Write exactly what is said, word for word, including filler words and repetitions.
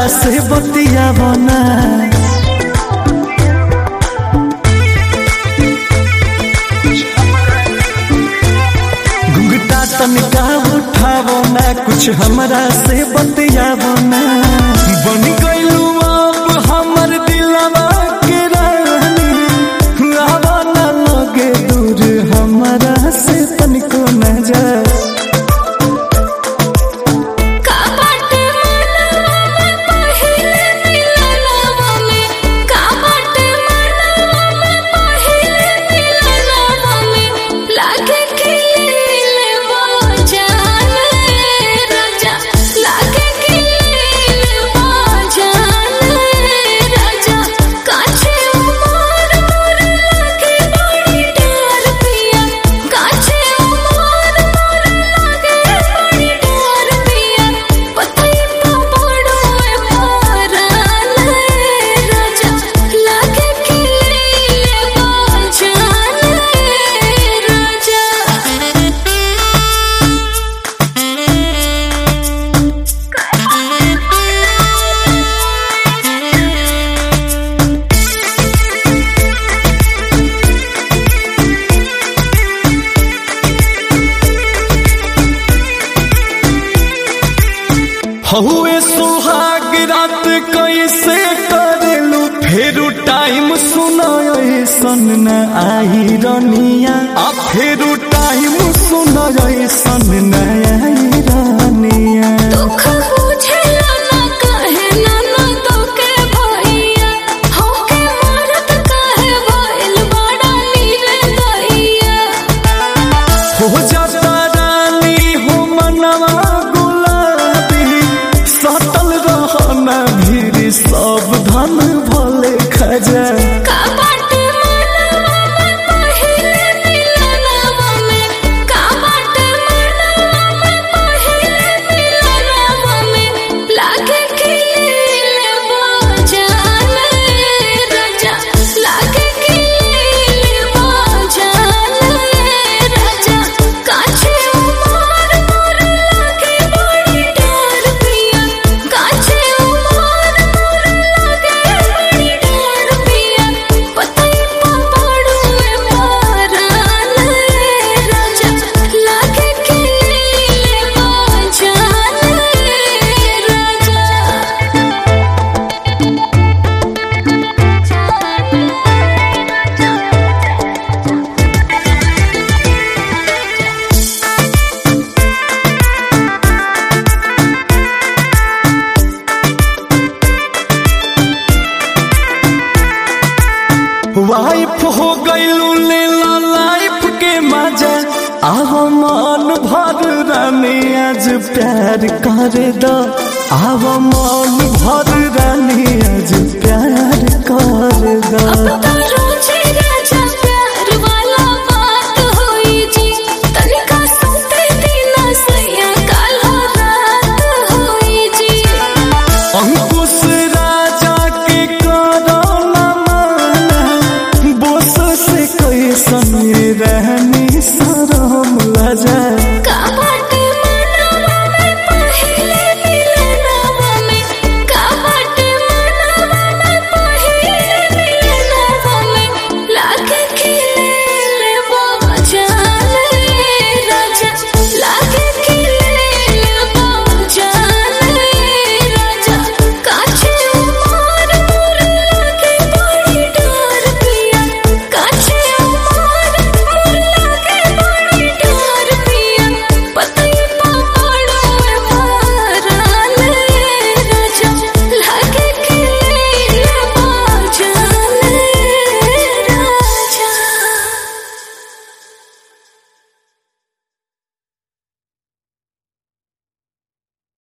से बतिया बना घुंघटा तनिका उठावो ना कुछ हमरा से बतिया बना बन गइलू अब हमर दिलवा के रानी आवा ना लगे दूर हमरा से तनिको न जा हुए सुहाग रात कैसे करेलू फेरू टाइम सुनो ऐसन न आई रनिया आ फेरू टाइम सुनो ऐसन न आई रनिया दुख बुझेला ना कहे ना ना तो के भैया होके मरत कहे भइल बड़ा नीरे दैया हो जाता रानी हो मनवा सब धन भले खजा वाइफ हो गइलू ले ला लाइफ के मजा आहो मन भर रानी आज प्यार कर दो आहो मन भर रानी आज प्यार कर दो।